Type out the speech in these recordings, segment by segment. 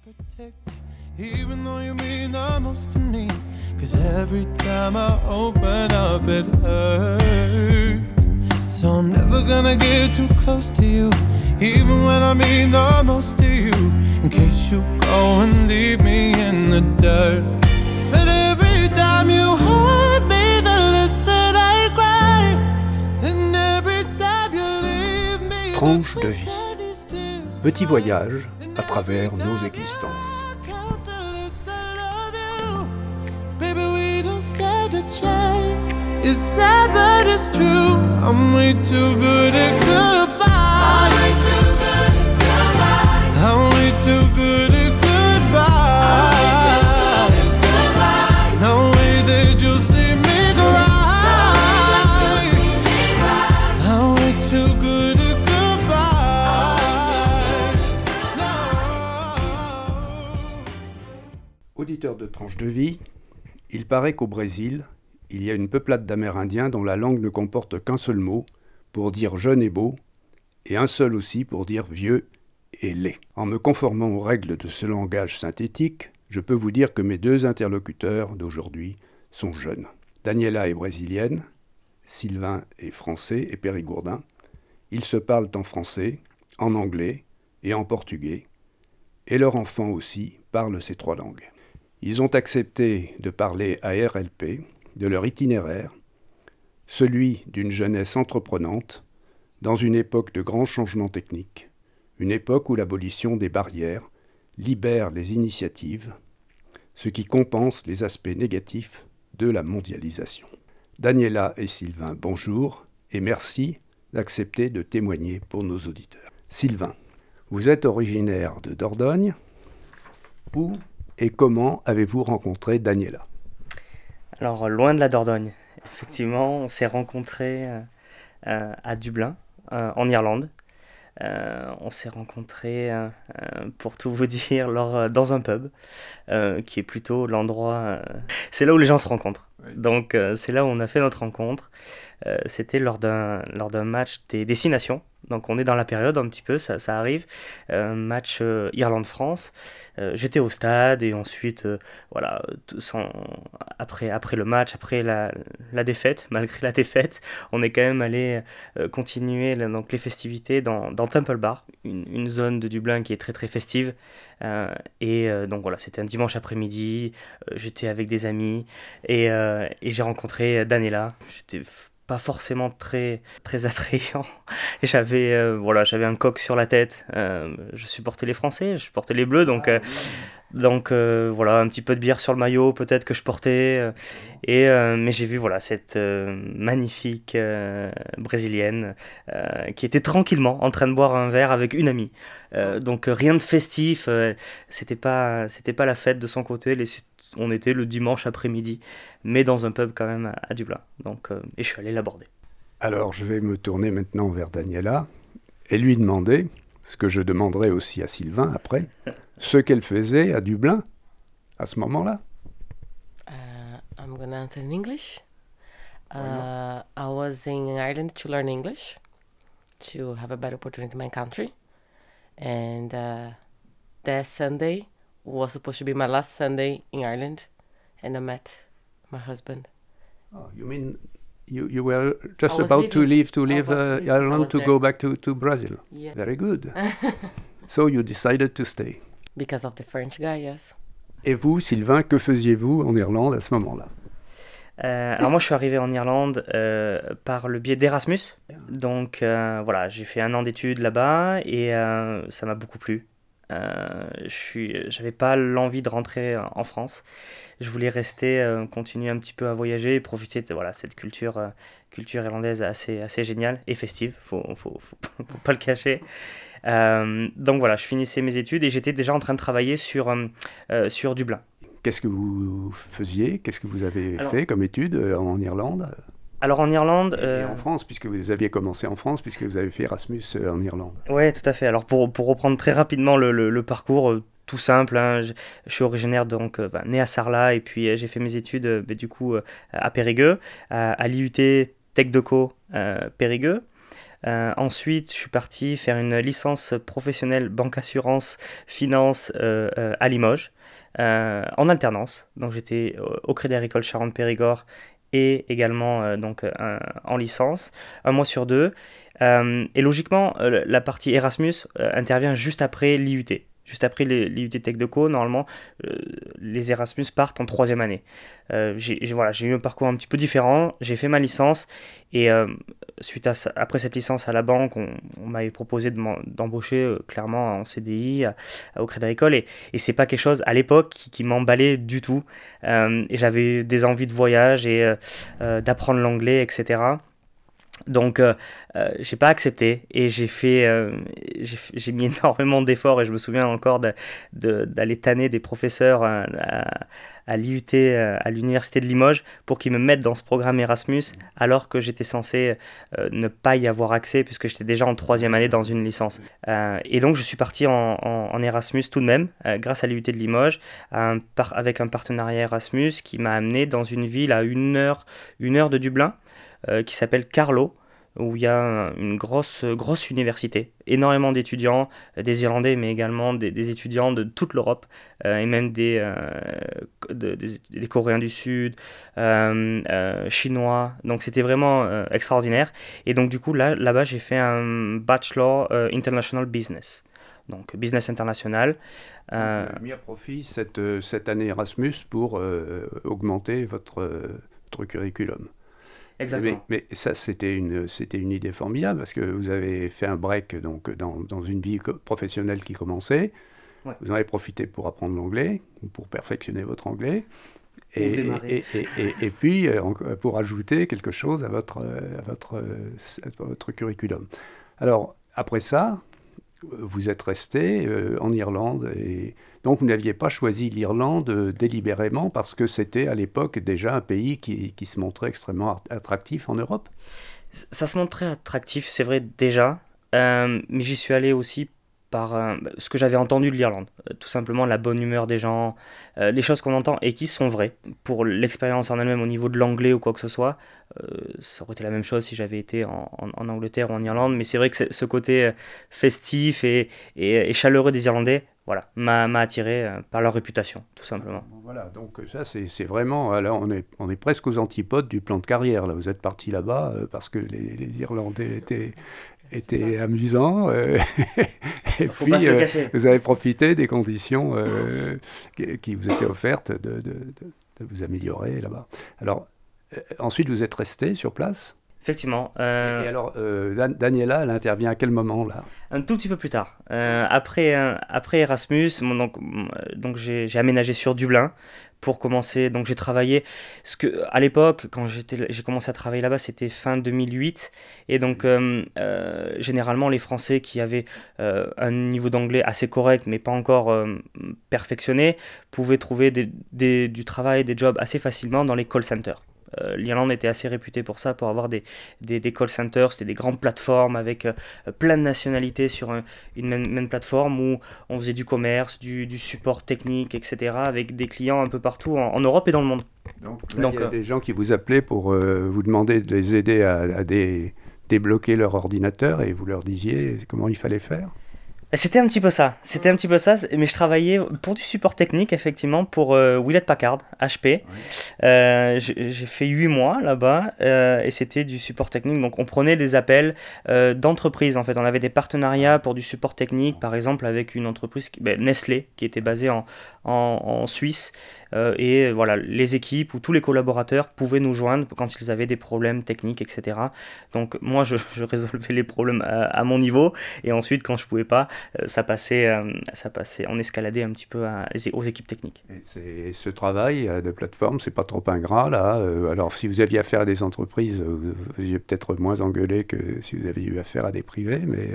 protect you, even though you mean the most to me. 'Cause every time I open up it hurts. So I'm never gonna get too close to you, even when I mean the most to you, in case you go and leave me in the dirt. But every time you hurt me, the less that I cry. And every time you leave me, Tranche de vie. Petit voyage à travers nos existences. Baby, we don't stand a chance. It's sad, but it's true. I'm way too good at goodbye. I'm way too good at goodbye. I'm way too good at goodbye. No way that you'll see me cry. I'm way too good at Auditeur de Tranche de vie, il paraît qu'au Brésil, il y a une peuplade d'Amérindiens dont la langue ne comporte qu'un seul mot pour dire jeune et beau, et un seul aussi pour dire vieux et laid. En me conformant aux règles de ce langage synthétique, je peux vous dire que mes deux interlocuteurs d'aujourd'hui sont jeunes. Daniela est brésilienne, Sylvain est français et périgourdin. Ils se parlent en français, en anglais et en portugais, et leur enfant aussi parle ces trois langues. Ils ont accepté de parler à RLP de leur itinéraire, celui d'une jeunesse entreprenante, dans une époque de grands changements techniques, une époque où l'abolition des barrières libère les initiatives, ce qui compense les aspects négatifs de la mondialisation. Daniela et Sylvain, bonjour, et merci d'accepter de témoigner pour nos auditeurs. Sylvain, vous êtes originaire de Dordogne. Où et comment avez-vous rencontré Daniela ? Alors, loin de la Dordogne. Effectivement, on s'est rencontrés à Dublin, en Irlande. On s'est rencontrés, pour tout vous dire, dans un pub, qui est plutôt l'endroit... c'est là où les gens se rencontrent. Oui. Donc, c'est là où on a fait notre rencontre. C'était lors d'un match des Six Nations. Donc on est dans la période un petit peu, ça arrive, match Irlande-France, j'étais au stade et ensuite, après le match, après la défaite, malgré la défaite, on est quand même allé continuer donc, les festivités dans Temple Bar, une zone de Dublin qui est très très festive, donc voilà, c'était un dimanche après-midi, j'étais avec des amis et j'ai rencontré Daniela, j'étais pas forcément très très attrayant. J'avais un coq sur la tête. Je supportais les Français, je supportais les Bleus, donc un petit peu de bière sur le maillot, peut-être que je portais. Mais j'ai vu cette magnifique brésilienne qui était tranquillement en train de boire un verre avec une amie. Donc rien de festif. C'était pas la fête de son côté. On était le dimanche après-midi, mais dans un pub quand même à Dublin. Donc, et je suis allé l'aborder. Alors, je vais me tourner maintenant vers Daniela et lui demander, ce que je demanderai aussi à Sylvain après, ce qu'elle faisait à Dublin à ce moment-là. I'm going to answer in English. I was in Ireland to learn English, to have a better opportunity in my country. And that Sunday was supposed to be my last Sunday in Ireland, and I met my husband. Oh, you mean you were just about to leave Ireland to go back to Brazil? Yeah. Very good. So you decided to stay. Because of the French guy, yes. Et vous, Sylvain, que faisiez-vous en Irlande à ce moment-là ? Alors moi je suis arrivé en Irlande par le biais d'Erasmus, donc j'ai fait 1 an d'études là-bas et ça m'a beaucoup plu. J'avais pas l'envie de rentrer en France, je voulais rester, continuer un petit peu à voyager et profiter de cette culture irlandaise assez géniale et festive, faut pas le cacher. Donc voilà, je finissais mes études et j'étais déjà en train de travailler sur Dublin. Qu'est-ce que vous faisiez ? Qu'est-ce que vous avez fait comme études en Irlande ? Alors en Irlande... Et en France, puisque vous aviez commencé en France, puisque vous avez fait Erasmus en Irlande. Oui, tout à fait. Alors pour reprendre très rapidement le parcours, tout simple, hein, je suis originaire, né à Sarlat, et puis j'ai fait mes études à Périgueux, à l'IUT Tech Deco Périgueux. Ensuite, je suis parti faire une licence professionnelle banque assurance finance à Limoges, en alternance. Donc j'étais au Crédit Agricole Charente-Périgord et également en licence, un mois sur deux. Et logiquement, la partie Erasmus intervient juste après l'IUT. Juste après l'IUT Tech de Co, normalement, les Erasmus partent en troisième année. J'ai eu un parcours un petit peu différent. J'ai fait ma licence et après cette licence à la banque, on m'avait proposé d'embaucher clairement en CDI au Crédit Agricole et c'est pas quelque chose à l'époque qui m'emballait du tout. Et j'avais des envies de voyage et d'apprendre l'anglais, etc. Donc, j'ai pas accepté et j'ai mis énormément d'efforts et je me souviens encore d'aller tanner des professeurs à l'IUT, à l'université de Limoges, pour qu'ils me mettent dans ce programme Erasmus alors que j'étais censé ne pas y avoir accès puisque j'étais déjà en troisième année dans une licence. Et donc, je suis parti en Erasmus tout de même, grâce à l'IUT de Limoges, avec un partenariat Erasmus qui m'a amené dans une ville à une heure de Dublin, qui s'appelle Carlow, où il y a une grosse université, énormément d'étudiants, des Irlandais, mais également des étudiants de toute l'Europe, et même des Coréens du Sud, Chinois. Donc c'était vraiment extraordinaire. Et donc du coup, là-bas, j'ai fait un Bachelor International Business. Donc business international. Vous avez mis à profit cette année Erasmus pour augmenter votre curriculum. Exactement. Mais ça, c'était une idée formidable parce que vous avez fait un break donc, dans une vie professionnelle qui commençait. Ouais. Vous en avez profité pour apprendre l'anglais, pour perfectionner votre anglais. Et puis, pour ajouter quelque chose à votre curriculum. Alors, après ça, vous êtes resté en Irlande et donc vous n'aviez pas choisi l'Irlande délibérément parce que c'était à l'époque déjà un pays qui se montrait extrêmement attractif en Europe. Ça se montrait attractif, c'est vrai déjà, mais j'y suis allé aussi par ce que j'avais entendu de l'Irlande. Tout simplement la bonne humeur des gens, les choses qu'on entend et qui sont vraies. Pour l'expérience en elle-même au niveau de l'anglais ou quoi que ce soit, ça aurait été la même chose si j'avais été en Angleterre ou en Irlande, mais c'est vrai que ce côté festif et chaleureux des Irlandais, voilà, m'a attiré par leur réputation, tout simplement. Voilà, donc ça c'est vraiment, là on est presque aux antipodes du plan de carrière. Là, vous êtes parti là-bas parce que les Irlandais étaient amusants et Faut puis pas se le cacher. vous avez profité des conditions qui vous étaient offertes de vous améliorer là-bas. Alors ensuite vous êtes resté sur place. Effectivement. Et alors, Daniela, elle intervient à quel moment là? Un tout petit peu plus tard. Après Erasmus, donc j'ai aménagé sur Dublin pour commencer. Donc j'ai travaillé. À l'époque, quand j'ai commencé à travailler là-bas, c'était fin 2008. Et donc généralement, les Français qui avaient un niveau d'anglais assez correct, mais pas encore perfectionné, pouvaient trouver du travail, des jobs assez facilement dans les call centers. L'Irlande était assez réputée pour ça, pour avoir des call centers, c'était des grandes plateformes avec plein de nationalités sur une même plateforme où on faisait du commerce, du support technique, etc. avec des clients un peu partout en Europe et dans le monde. Donc il y a des gens qui vous appelaient pour vous demander de les aider à débloquer leur ordinateur et vous leur disiez comment il fallait faire? C'était un petit peu ça, mais je travaillais pour du support technique, effectivement, pour Hewlett Packard, HP. Ouais. J'ai fait 8 mois là-bas, et c'était du support technique. Donc, on prenait des appels d'entreprises, en fait. On avait des partenariats pour du support technique, par exemple, avec une entreprise, Nestlé, qui était basée en Suisse. Et voilà, les équipes ou tous les collaborateurs pouvaient nous joindre quand ils avaient des problèmes techniques, etc. Donc, moi, je résolvais les problèmes à mon niveau, et ensuite, quand je pouvais pas, ça passait, on escaladait un petit peu aux équipes techniques. Et ce travail de plateforme, c'est pas trop ingrat là. Alors si vous aviez affaire à des entreprises, vous aviez peut-être moins engueulé que si vous aviez eu affaire à des privés, mais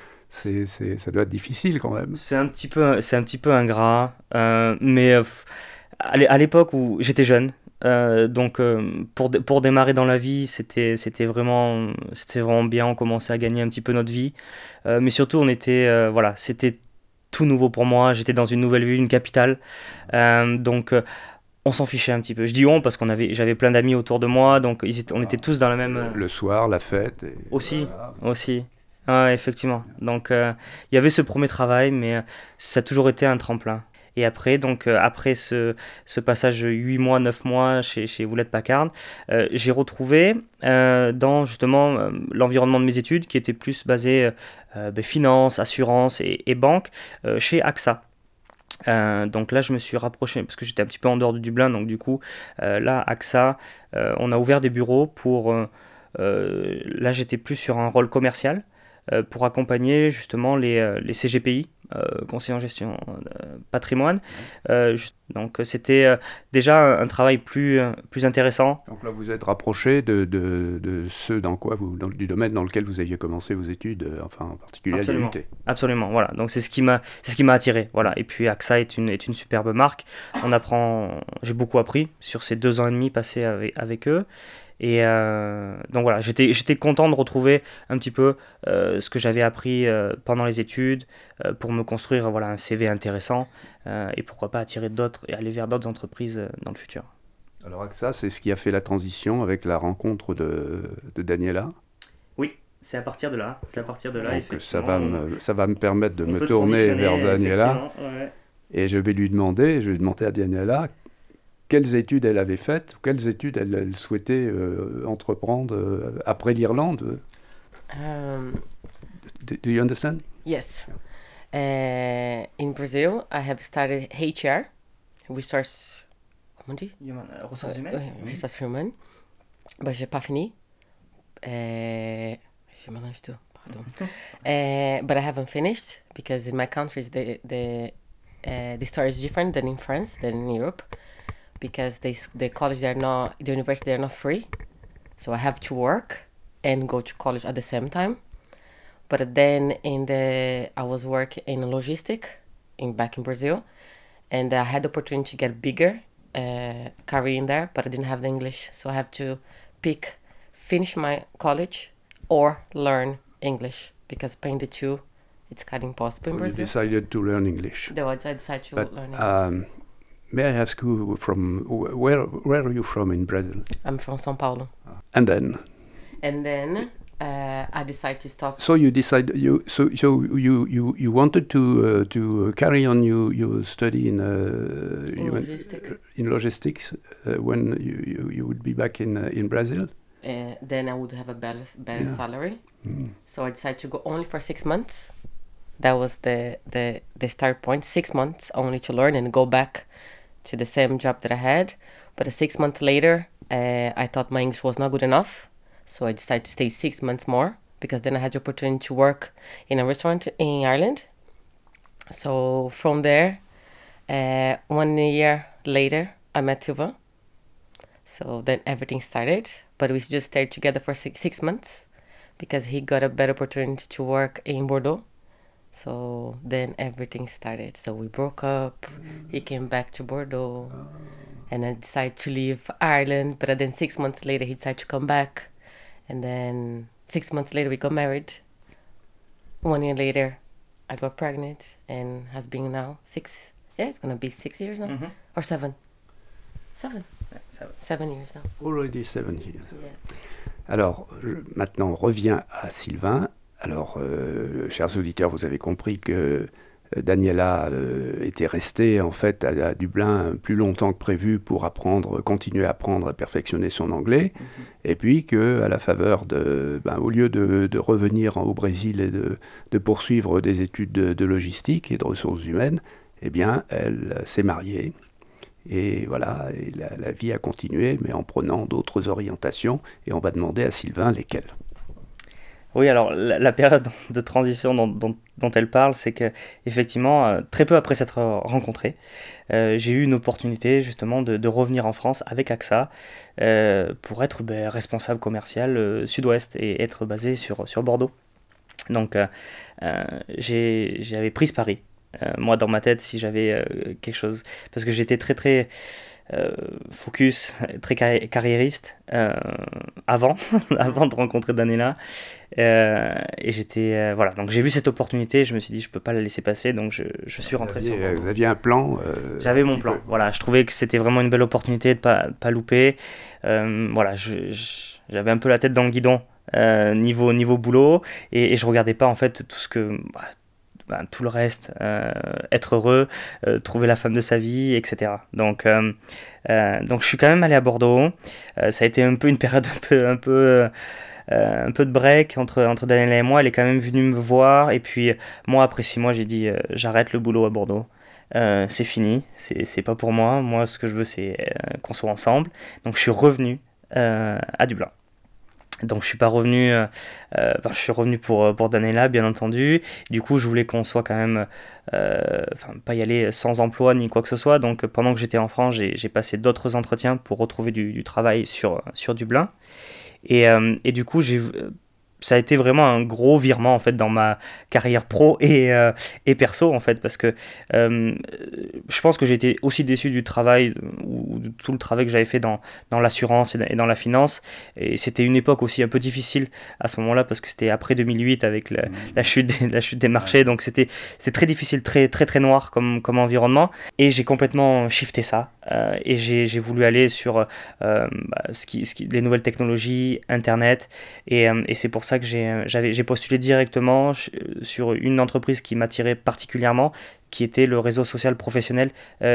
ça doit être difficile quand même. C'est un petit peu ingrat, mais à l'époque où j'étais jeune. Donc pour démarrer dans la vie, c'était vraiment bien. On commençait à gagner un petit peu notre vie, mais surtout c'était tout nouveau pour moi. J'étais dans une nouvelle ville, une capitale, donc on s'en fichait un petit peu. Je dis on parce j'avais plein d'amis autour de moi, donc on était tous dans la même... Le soir, la fête. Aussi, voilà. aussi. Ouais, effectivement. Donc, il y avait ce premier travail, mais ça a toujours été un tremplin. Et après, après ce passage 8 mois, 9 mois chez Hewlett Packard, j'ai retrouvé dans justement l'environnement de mes études qui était plus basé finance, assurance et banque chez AXA. Donc là, je me suis rapproché parce que j'étais un petit peu en dehors de Dublin. Donc du coup, là, AXA, on a ouvert des bureaux pour... là, j'étais plus sur un rôle commercial pour accompagner justement les CGPI, conseillers en gestion patrimoine. Donc c'était déjà un travail plus intéressant. Donc là, vous êtes rapproché de ceux du domaine dans lequel vous aviez commencé vos études, enfin en particulier à l'IUT. Absolument, voilà. Donc c'est ce qui m'a attiré, voilà. Et puis AXA est une superbe marque. J'ai beaucoup appris sur ces 2 ans et demi passés avec eux. Et donc voilà, j'étais content de retrouver un petit peu ce que j'avais appris pendant les études pour me construire un CV intéressant et pourquoi pas attirer d'autres et aller vers d'autres entreprises dans le futur. Alors AXA, c'est ce qui a fait la transition avec la rencontre de Daniela. Oui, c'est à partir de là. Donc ça va me permettre de me tourner vers Daniela. Ouais. Et je vais lui demander à Daniela quelles études elle avait faites, quelles études elle souhaitait entreprendre après l'Irlande. Do you understand? Yes. In Brazil, I have started HR, Resource... Comment on dit? Ressources humaines. Ressources humaines. Bah, j'ai pas fini. Je mélange tout, pardon. But I haven't finished because in my countries the story is different than in France, than in Europe. Because the college, the university, they're not free. So I have to work and go to college at the same time. But then I was working in logistics back in Brazil. And I had the opportunity to get bigger career in there, but I didn't have the English. So I have to finish my college or learn English. Because paying the two, it's kind of impossible in Brazil. You decided to learn English. I decided to learn English. May I ask you where are you from in Brazil? I'm from São Paulo. And then I decided to stop. So you wanted to carry on your study in logistics when you would be back in Brazil. Then I would have a better salary. So I decided to go only for 6 months. That was the start point. 6 months only to learn and go back to the same job that I had. But 6 months later, I thought my English was not good enough. So I decided to stay 6 months more because then I had the opportunity to work in a restaurant in Ireland. So from there, 1 year later, I met Silva. So then everything started. But we just stayed together for 6 months because he got a better opportunity to work in Bordeaux. So then everything started. So we broke up. He came back to Bordeaux. And I decided to leave Ireland. But then 6 months later, he decided to come back. And then 6 months later, we got married. 1 year later, I got pregnant. And has been now 6. Yeah, it's going to be 6 years now. Mm-hmm. Or 7. 7. 7 years now. Already 7 years. Yes. Alors, maintenant, on revient à Sylvain. Alors, chers auditeurs, vous avez compris que Daniela était restée en fait à Dublin plus longtemps que prévu pour continuer à apprendre, à perfectionner son anglais, et puis qu'à la faveur au lieu de revenir au Brésil et de poursuivre des études de logistique et de ressources humaines, eh bien, elle s'est mariée. Et voilà, et la vie a continué, mais en prenant d'autres orientations, et on va demander à Sylvain lesquelles. Oui, alors la période de transition dont elle parle, c'est qu'effectivement, très peu après s'être rencontrés, j'ai eu une opportunité justement de revenir en France avec AXA pour être responsable commercial sud-ouest et être basé sur Bordeaux. Donc j'avais pris ce pari Moi, dans ma tête, si j'avais quelque chose... Parce que j'étais très, très focus, très carriériste avant, avant de rencontrer Daniela. Et j'étais... voilà, donc j'ai vu cette opportunité, je me suis dit, je peux pas la laisser passer, donc je suis rentré sur Bordeaux. Vous aviez un plan J'avais mon plan, voilà, je trouvais que c'était vraiment une belle opportunité de pas louper. Voilà, j'avais un peu la tête dans le guidon niveau boulot, et je regardais pas en fait tout ce que... tout le reste, être heureux, trouver la femme de sa vie, etc. Donc je suis quand même allé à Bordeaux. Ça a été un peu une période un peu de break entre Daniela et moi. Elle est quand même venue me voir. Et puis moi, après 6 mois, j'ai dit j'arrête le boulot à Bordeaux. C'est fini, c'est pas pour moi. Moi, ce que je veux, c'est qu'on soit ensemble. Donc je suis revenu à Dublin. Donc je suis pas revenu, je suis revenu pour Daniela, bien entendu. Du coup, je voulais qu'on soit quand même, pas y aller sans emploi ni quoi que ce soit. Donc pendant que j'étais en France, j'ai passé d'autres entretiens pour retrouver du travail sur Dublin. Et du coup, ça a été vraiment un gros virement en fait dans ma carrière pro et perso en fait, parce que je pense que j'ai été aussi déçu du travail ou de tout le travail que j'avais fait dans l'assurance et dans la finance, et c'était une époque aussi un peu difficile à ce moment-là parce que c'était après 2008 avec la chute des marchés, donc c'était très difficile, très très très noir comme environnement, et j'ai complètement shifté ça et j'ai voulu aller sur les nouvelles technologies, internet, et c'est pour ça que j'ai postulé directement sur une entreprise qui m'attirait particulièrement, qui était le réseau social professionnel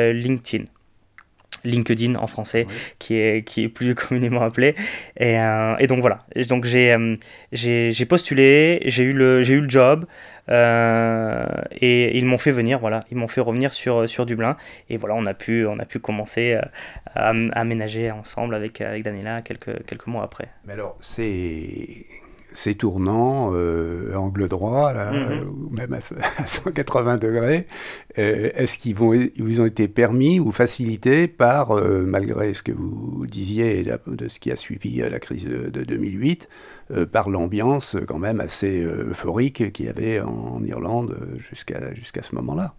LinkedIn en français, oui. qui est plus communément appelé, et donc voilà. Et donc j'ai postulé, j'ai eu le job, et ils m'ont fait venir, voilà, ils m'ont fait revenir sur Dublin, et voilà, on a pu commencer à aménager ensemble avec Daniela quelques mois après. Mais alors ces tournants, angle droit, là, ou même à 180 degrés, est-ce qu'ils ont été permis ou facilités par, malgré ce que vous disiez de ce qui a suivi la crise de 2008, par l'ambiance quand même assez euphorique qu'il y avait en Irlande jusqu'à ce moment-là?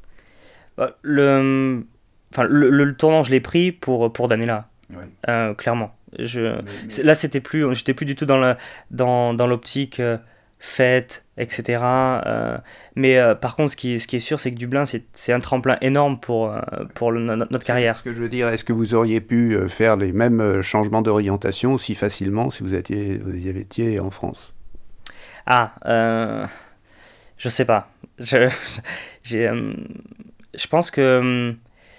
Le tournant, je l'ai pris pour Daniela, oui. Clairement. Là, j'étais plus du tout dans l'optique fête, etc. Mais par contre, ce qui est sûr, c'est que Dublin, c'est un tremplin énorme pour notre carrière. Ce que je veux dire, est-ce que vous auriez pu faire les mêmes changements d'orientation aussi facilement si vous y étiez en France? Je sais pas. Je pense que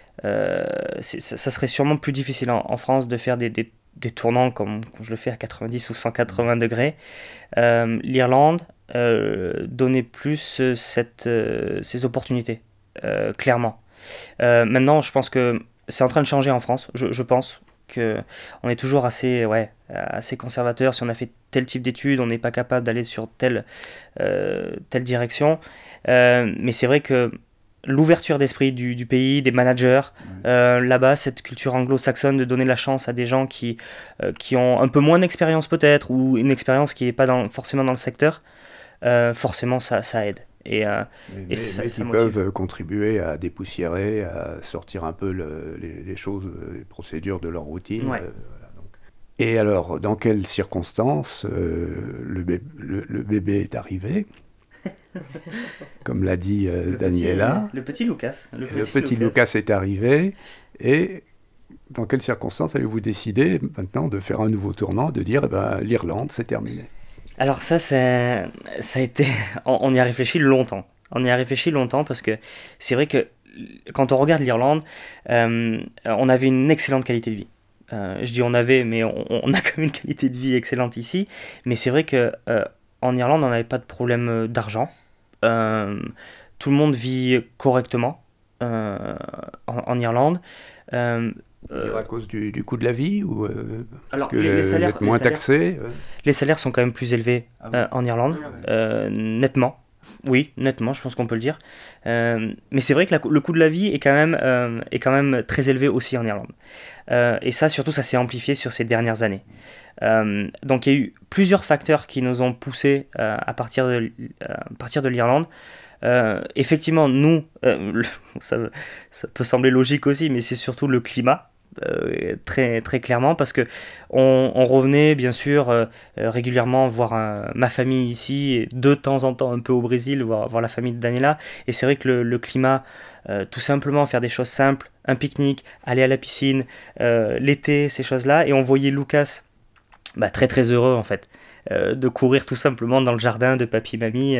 ça serait sûrement plus difficile en France de faire des tournants comme je le fais à 90 ou 180 degrés. L'Irlande donnait plus ces opportunités, clairement. Maintenant, je pense que c'est en train de changer en France. Je pense qu'on est toujours assez conservateur. Si on a fait tel type d'études, on n'est pas capable d'aller sur telle direction. Mais c'est vrai que l'ouverture d'esprit du pays, des managers, là-bas, cette culture anglo-saxonne de donner la chance à des gens qui ont un peu moins d'expérience peut-être, ou une expérience qui n'est pas forcément dans le secteur, forcément ça aide. Mais ça peuvent contribuer à dépoussiérer, à sortir un peu les choses, les procédures de leur routine. Ouais. Voilà, donc. Et alors, dans quelles circonstances le bébé est arrivé? Comme l'a dit Daniela. Le petit Lucas. Le petit Lucas est arrivé. Et dans quelles circonstances avez-vous décidé maintenant de faire un nouveau tournant, de dire l'Irlande, c'est terminé? Alors ça a été... On y a réfléchi longtemps. On y a réfléchi longtemps parce que c'est vrai que quand on regarde l'Irlande, on avait une excellente qualité de vie. Je dis on avait, mais on a quand même une qualité de vie excellente ici. Mais c'est vrai que en Irlande, on n'avait pas de problème d'argent. Tout le monde vit correctement en Irlande. À cause du coût de la vie ou alors, que les salaires êtes moins taxés Les salaires sont quand même plus élevés en Irlande, nettement. Oui, nettement, je pense qu'on peut le dire. Mais c'est vrai que le coût de la vie est quand même très élevé aussi en Irlande. Et ça, surtout, ça s'est amplifié sur ces dernières années. Donc il y a eu plusieurs facteurs qui nous ont poussés à partir de l'Irlande. Effectivement, nous, ça, ça peut sembler logique aussi, mais c'est surtout le climat. Très, très clairement, parce que on revenait bien sûr régulièrement voir ma famille ici, et de temps en temps un peu au Brésil, voir la famille de Daniela. Et c'est vrai que le climat, tout simplement faire des choses simples, un pique-nique, aller à la piscine, l'été, ces choses-là. Et on voyait Lucas très très heureux en fait, de courir tout simplement dans le jardin de papy-mamie,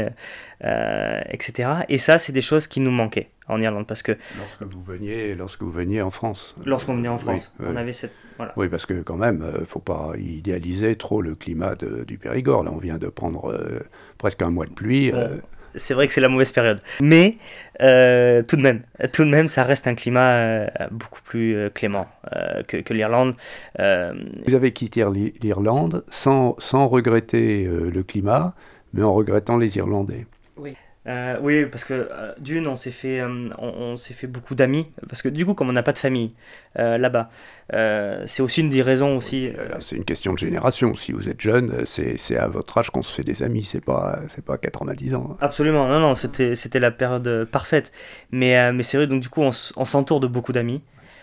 etc. Et ça, c'est des choses qui nous manquaient en Irlande, parce que Lorsque vous veniez en France. lorsqu'on venait en France, Oui, on oui. avait cette... Voilà. Oui, parce que quand même, faut pas idéaliser trop le climat du Périgord. Là, on vient de prendre presque un mois de pluie. Bon, c'est vrai que c'est la mauvaise période. Mais tout de même, ça reste un climat beaucoup plus clément que l'Irlande. Vous avez quitté l'Irlande sans regretter le climat, mais en regrettant les Irlandais. Oui. Oui, parce que d'une, on s'est fait beaucoup d'amis, parce que du coup, comme on n'a pas de famille là-bas, c'est aussi une des raisons aussi. Là, c'est une question de génération. Si vous êtes jeune, c'est à votre âge qu'on se fait des amis. C'est pas à 90 ans. Absolument, non, c'était la période parfaite. Mais c'est vrai, donc du coup, on s'entoure de beaucoup d'amis.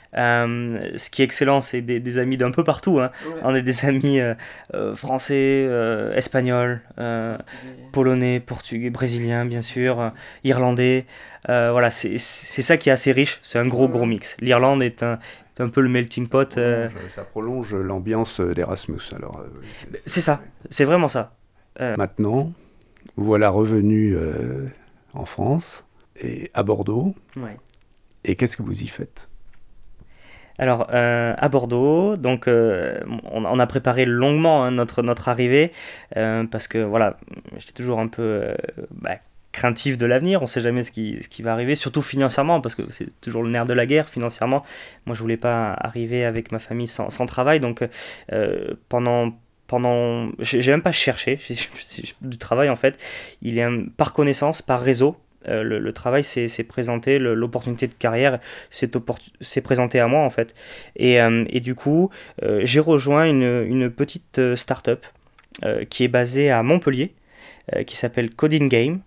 Ce qui est excellent, c'est des amis d'un peu partout, hein. Ouais. On a des amis français, espagnols, polonais, portugais, brésiliens, bien sûr, irlandais. Voilà, c'est ça qui est assez riche. C'est un gros mix. L'Irlande est un peu le melting pot. Ça prolonge l'ambiance d'Erasmus. Alors, C'est ça, c'est vraiment ça. Maintenant, vous voilà revenu en France et à Bordeaux. Ouais. Et qu'est-ce que vous y faites? Alors, à Bordeaux, donc on a préparé longuement, hein, notre arrivée, parce que voilà, j'étais toujours un peu craintif de l'avenir. On ne sait jamais ce qui va arriver, surtout financièrement, parce que c'est toujours le nerf de la guerre financièrement. Moi, je ne voulais pas arriver avec ma famille sans travail, donc pendant j'ai même pas cherché du travail en fait. Il est par connaissance, par réseau. Le travail s'est présenté, l'opportunité de carrière s'est présentée à moi en fait. Et du coup, j'ai rejoint une petite start-up qui est basée à Montpellier, qui s'appelle Coding Game.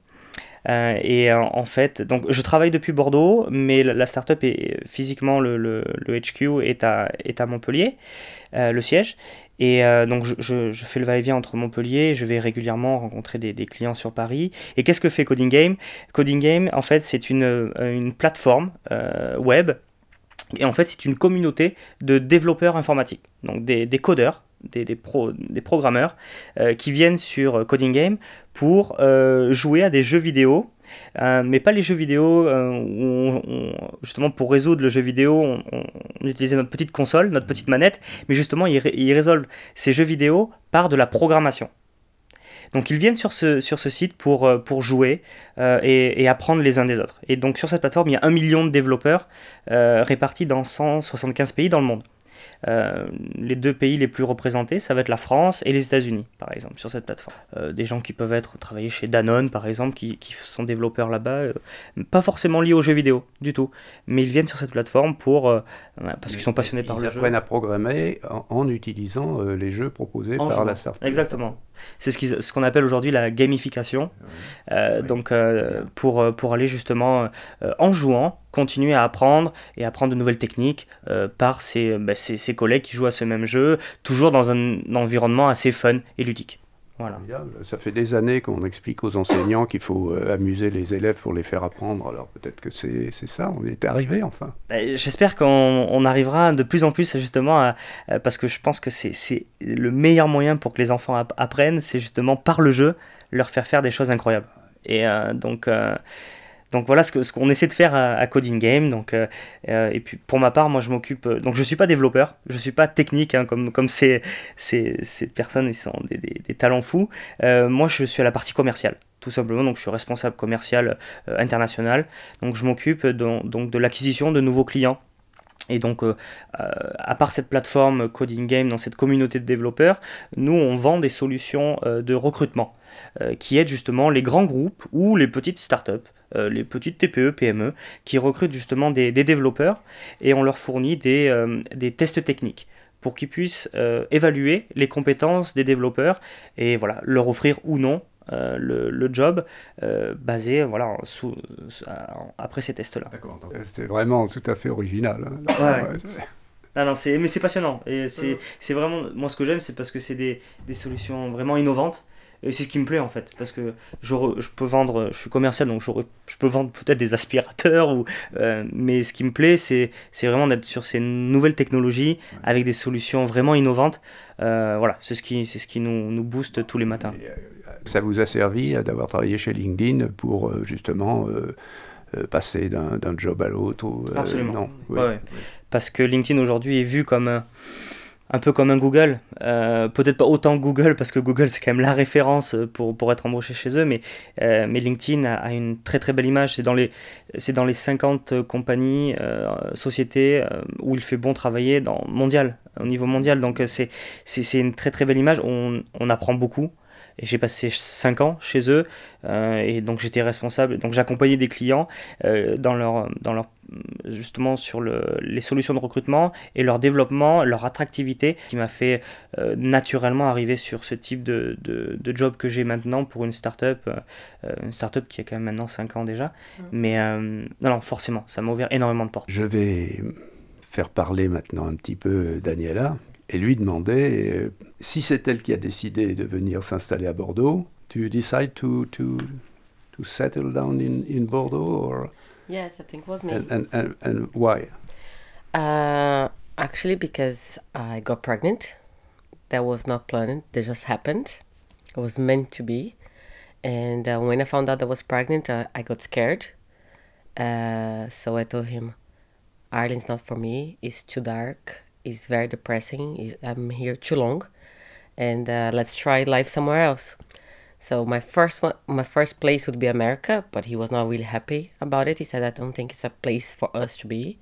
En fait, donc je travaille depuis Bordeaux, mais la start-up est physiquement, le HQ est à Montpellier, le siège. Et donc je fais le va-et-vient entre Montpellier, je vais régulièrement rencontrer des clients sur Paris. Et qu'est-ce que fait Coding Game? Coding Game, en fait, c'est une plateforme web. Et en fait, c'est une communauté de développeurs informatiques, donc des codeurs, des programmeurs qui viennent sur Coding Game pour jouer à des jeux vidéo. Mais pas les jeux vidéo où justement pour résoudre le jeu vidéo on utilisait notre petite console, notre petite manette, mais justement ils résolvent ces jeux vidéo par de la programmation. Donc ils viennent sur ce site pour jouer et apprendre les uns des autres. Et donc sur cette plateforme il y a 1 million de développeurs répartis dans 175 pays dans le monde. Les 2 pays les plus représentés, ça va être la France et les États-Unis, par exemple, sur cette plateforme. Des gens qui peuvent travailler chez Danone, par exemple, qui sont développeurs là-bas, pas forcément liés aux jeux vidéo du tout, mais ils viennent sur cette plateforme parce qu'ils sont passionnés par le jeu. Ils apprennent à programmer en utilisant les jeux proposés par la startup. Exactement. C'est ce qu'on appelle aujourd'hui la gamification. Donc, pour aller justement en jouant, continuer à apprendre et apprendre de nouvelles techniques par ses collègues qui jouent à ce même jeu, toujours dans un environnement assez fun et ludique. Voilà. Ça fait des années qu'on explique aux enseignants qu'il faut amuser les élèves pour les faire apprendre, alors peut-être que c'est ça, on est arrivé enfin. J'espère qu'on arrivera de plus en plus justement parce que je pense que c'est le meilleur moyen pour que les enfants apprennent, c'est justement par le jeu, leur faire des choses incroyables. Et donc voilà ce qu'on essaie de faire à Coding Game. Donc, et puis pour ma part, moi je m'occupe. Donc je suis pas développeur, je suis pas technique hein, comme ces personnes, ils sont des talents fous. Moi je suis à la partie commerciale, tout simplement. Donc je suis responsable commercial international. Donc je m'occupe donc de l'acquisition de nouveaux clients. Et donc, à part cette plateforme Coding Game, dans cette communauté de développeurs, nous on vend des solutions de recrutement qui aident justement les grands groupes ou les petites startups. Les petites TPE, PME, qui recrutent justement des développeurs et on leur fournit des tests techniques pour qu'ils puissent évaluer les compétences des développeurs et voilà, leur offrir ou non le job basé voilà, après ces tests-là. D'accord. C'était vraiment tout à fait original. Hein. Ouais. Non, mais c'est passionnant. Et c'est vraiment, moi ce que j'aime, c'est parce que c'est des solutions vraiment innovantes. Et c'est ce qui me plaît en fait, parce que je peux vendre, je suis commercial, donc je peux vendre peut-être des aspirateurs, mais ce qui me plaît, c'est vraiment d'être sur ces nouvelles technologies avec des solutions vraiment innovantes. Voilà, c'est ce qui nous booste tous les matins. Ça vous a servi d'avoir travaillé chez LinkedIn pour justement passer d'un job à l'autre Absolument. Non, Ouais. Parce que LinkedIn aujourd'hui est vu comme un peu comme un Google, peut-être pas autant que Google, parce que Google c'est quand même la référence pour être embauché chez eux, mais LinkedIn a une très très belle image. C'est dans les 50 compagnies, sociétés où il fait bon travailler au niveau mondial. Donc c'est une très très belle image. On apprend beaucoup. Et j'ai passé 5 ans chez eux, et donc j'étais responsable. Donc j'accompagnais des clients dans leur justement sur les solutions de recrutement et leur développement, leur attractivité, qui m'a fait naturellement arriver sur ce type de job que j'ai maintenant pour une start-up qui a quand même maintenant 5 ans déjà. Mais non, forcément, ça m'a ouvert énormément de portes. Je vais faire parler maintenant un petit peu Daniela et lui demander si c'est elle qui a décidé de venir s'installer à Bordeaux. Do you decide to settle down in Bordeaux or? Yes, I think it was me. And why? Actually, because I got pregnant. That was not planned. That just happened. It was meant to be. And when I found out I was pregnant, I got scared. So I told him, Ireland's not for me. It's too dark. It's very depressing. I'm here too long. And let's try life somewhere else. So my first place would be America, but he was not really happy about it. He said, I don't think it's a place for us to be.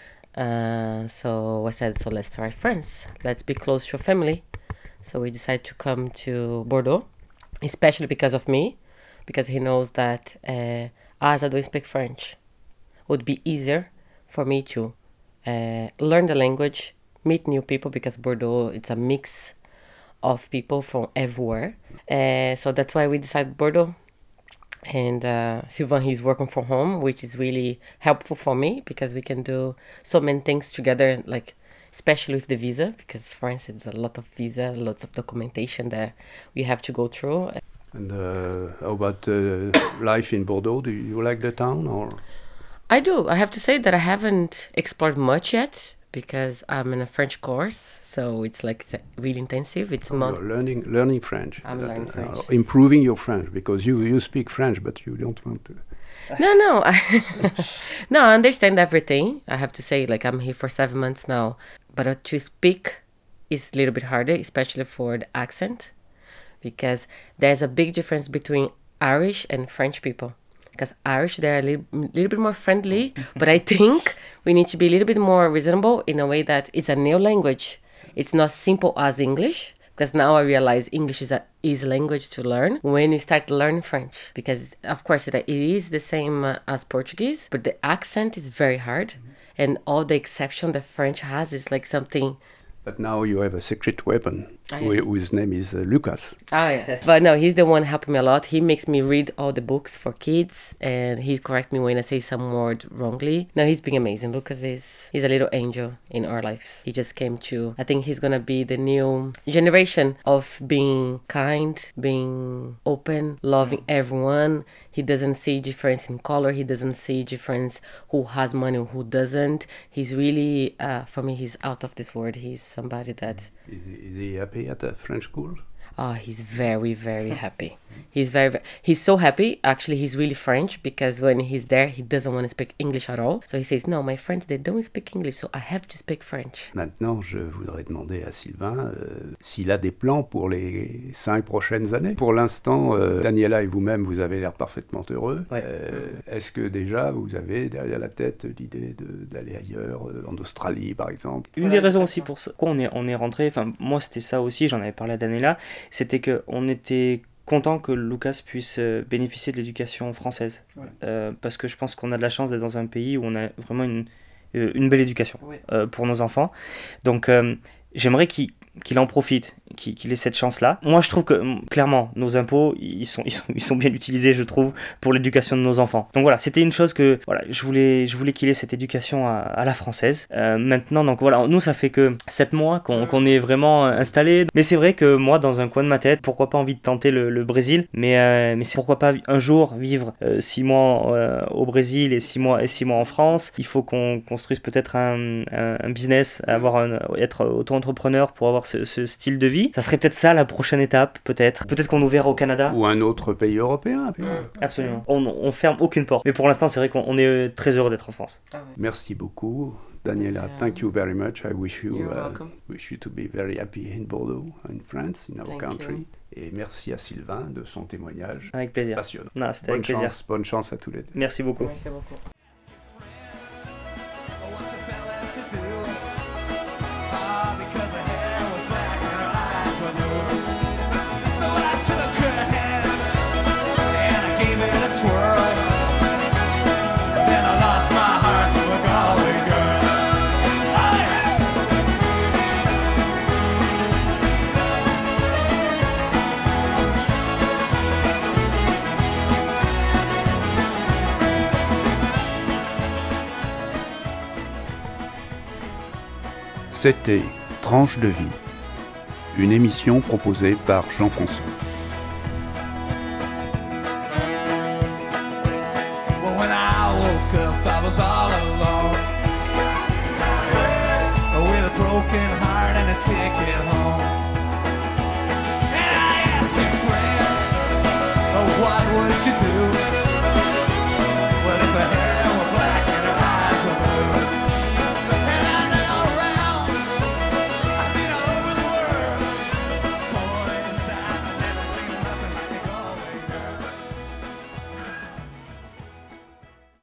So I said, so let's try France. Let's be close to a family. So we decided to come to Bordeaux, especially because of me, because he knows that as I don't speak French, it would be easier for me to learn the language, meet new people, because Bordeaux, it's a mix of people from everywhere. So that's why we decided Bordeaux. And Sylvain, he's working from home, which is really helpful for me because we can do so many things together, like especially with the visa, because France, it's a lot of visa, lots of documentation that we have to go through. And how about life in Bordeaux? Do you like the town or? I do. I have to say that I haven't explored much yet because I'm in a French course, so it's like really intensive. It's You're learning French. I'm learning French. Improving your French, because you speak French, but you don't want to. No. No, I understand everything. I have to say, like, I'm here for 7 months now. But to speak is a little bit harder, especially for the accent, because there's a big difference between Irish and French people. Because Irish, they're a little bit more friendly, but I think we need to be a little bit more reasonable in a way that it's a new language. It's not simple as English, because now I realize English is an easy language to learn when you start learning French. Because, of course, it is the same as Portuguese, but the accent is very hard. And all the exception that French has is like something... But now you have a secret weapon, whose name is Lucas. Oh, yes. But no, he's the one helping me a lot. He makes me read all the books for kids, and he corrects me when I say some word wrongly. No, he's been amazing. Lucas he's a little angel in our lives. He just came to... I think he's going to be the new generation of being kind, being open, loving everyone. He doesn't see difference in color. He doesn't see difference who has money, who doesn't. He's really, for me, he's out of this world. He's somebody that... Is he happy at the French school? Oh, he's very, very happy. He's so happy. Actually, he's really French because when he's there, he doesn't want to speak English at all. So he says, no, my friends, they don't speak English, so I have to speak French. Maintenant, je voudrais demander à Sylvain s'il a des plans pour les 5 prochaines années. Pour l'instant, Daniela et vous-même, vous avez l'air parfaitement heureux. Ouais. Est-ce que déjà, vous avez derrière la tête l'idée d'aller ailleurs, en Australie par exemple? Une des raisons aussi pour ça, pourquoi on est rentré, enfin moi c'était ça aussi, j'en avais parlé à Daniela, c'était qu'on était content que Lucas puisse bénéficier de l'éducation française. Ouais. Parce que je pense qu'on a de la chance d'être dans un pays où on a vraiment une belle éducation pour nos enfants. Donc j'aimerais qu'il en profite, qu'il ait cette chance-là. Moi, je trouve que, clairement, nos impôts, ils sont bien utilisés, je trouve, pour l'éducation de nos enfants. Donc voilà, c'était une chose que, voilà, je voulais qu'il ait cette éducation à la française. Maintenant, donc voilà, nous, ça fait que 7 mois qu'on est vraiment installés. Mais c'est vrai que moi, dans un coin de ma tête, pourquoi pas envie de tenter le Brésil, mais c'est pourquoi pas un jour vivre 6 mois au Brésil et 6 mois en France. Il faut qu'on construise peut-être un business, être auto-entrepreneur pour avoir ce style de vie. Ça serait peut-être ça la prochaine étape, peut-être qu'on nous verra au Canada. Ou un autre pays européen. Absolument. On ferme aucune porte. Mais pour l'instant, c'est vrai qu'on est très heureux d'être en France. Merci beaucoup, Daniela. Thank you very much. I wish you to be very happy in Bordeaux, in France, in our country. Et merci à Sylvain de son témoignage. Avec plaisir. Passionnant. Non, c'était avec plaisir. Bonne chance à tous les deux. Merci beaucoup. Merci beaucoup. C'était Tranche de vie, une émission proposée par Jean-François. Well, when I woke up, I was all alone, with a broken heart and a ticket home.